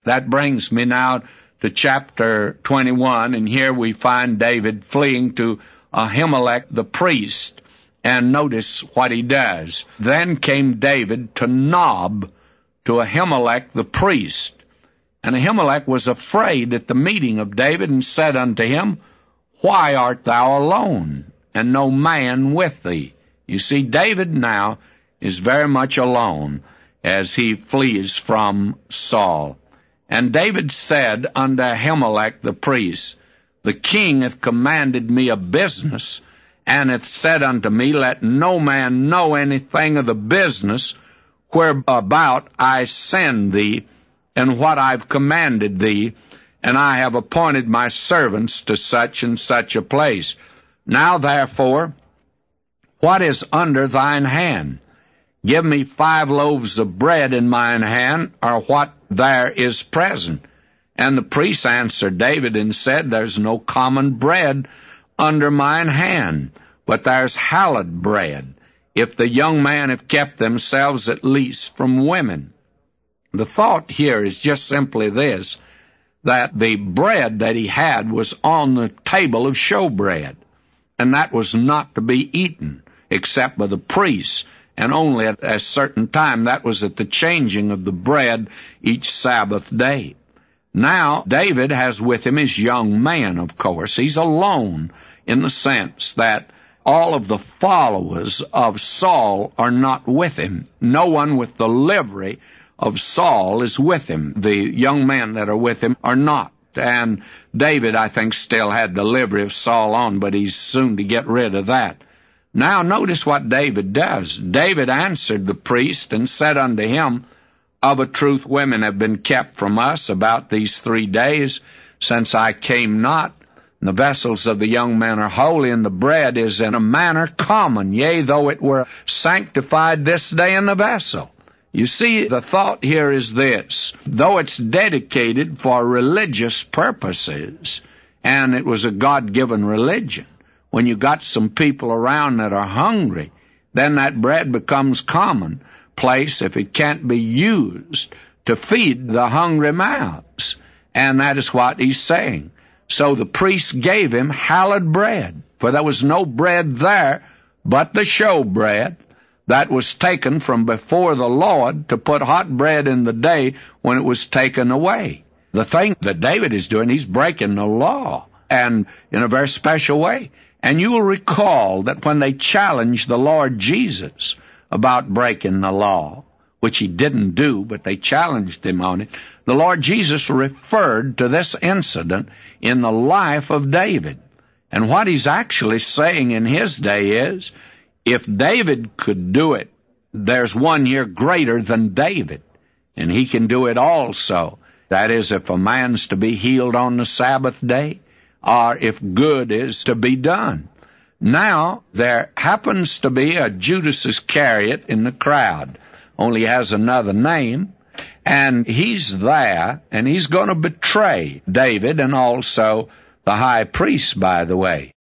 That brings me now to chapter 21, and here we find David fleeing to Ahimelech the priest. And notice what he does. Then came David to Nob, to Ahimelech the priest. And Ahimelech was afraid at the meeting of David, and said unto him, Why art thou alone, and no man with thee? You see, David now is very much alone as he flees from Saul. And David said unto Ahimelech the priest, The king hath commanded me a business, and hath said unto me, Let no man know anything of the business whereabout I send thee, and what I've commanded thee, and I have appointed my servants to such and such a place. Now therefore, what is under thine hand? Give me 5 loaves of bread in mine hand, or what there is present. And the priest answered David and said, There's no common bread under mine hand, but there's hallowed bread, if the young man have kept themselves at least from women. The thought here is just simply this, that the bread that he had was on the table of showbread, and that was not to be eaten except by the priests, and only at a certain time. That was at the changing of the bread each Sabbath day. Now, David has with him his young man, of course. He's alone in the sense that all of the followers of Saul are not with him. No one with the livery of Saul is with him. The young men that are with him are not. And David, I think, still had the livery of Saul on, but he's soon to get rid of that. Now notice what David does. David answered the priest and said unto him, Of a truth women have been kept from us about these 3 days, since I came not. And the vessels of the young men are holy, and the bread is in a manner common, yea, though it were sanctified this day in the vessel. You see, the thought here is this. Though it's dedicated for religious purposes, and it was a God-given religion, when you got some people around that are hungry, then that bread becomes commonplace if it can't be used to feed the hungry mouths. And that is what he's saying. So the priest gave him hallowed bread, for there was no bread there but the showbread that was taken from before the Lord to put hot bread in the day when it was taken away. The thing that David is doing, he's breaking the law, and in a very special way. And you will recall that when they challenged the Lord Jesus about breaking the law, which he didn't do, but they challenged him on it, the Lord Jesus referred to this incident in the life of David. And what he's actually saying in his day is, if David could do it, there's one here greater than David, and he can do it also. That is, if a man's to be healed on the Sabbath day, or if good is to be done. Now, there happens to be a Judas Iscariot in the crowd, only has another name, and he's there, and he's going to betray David and also the high priest, by the way.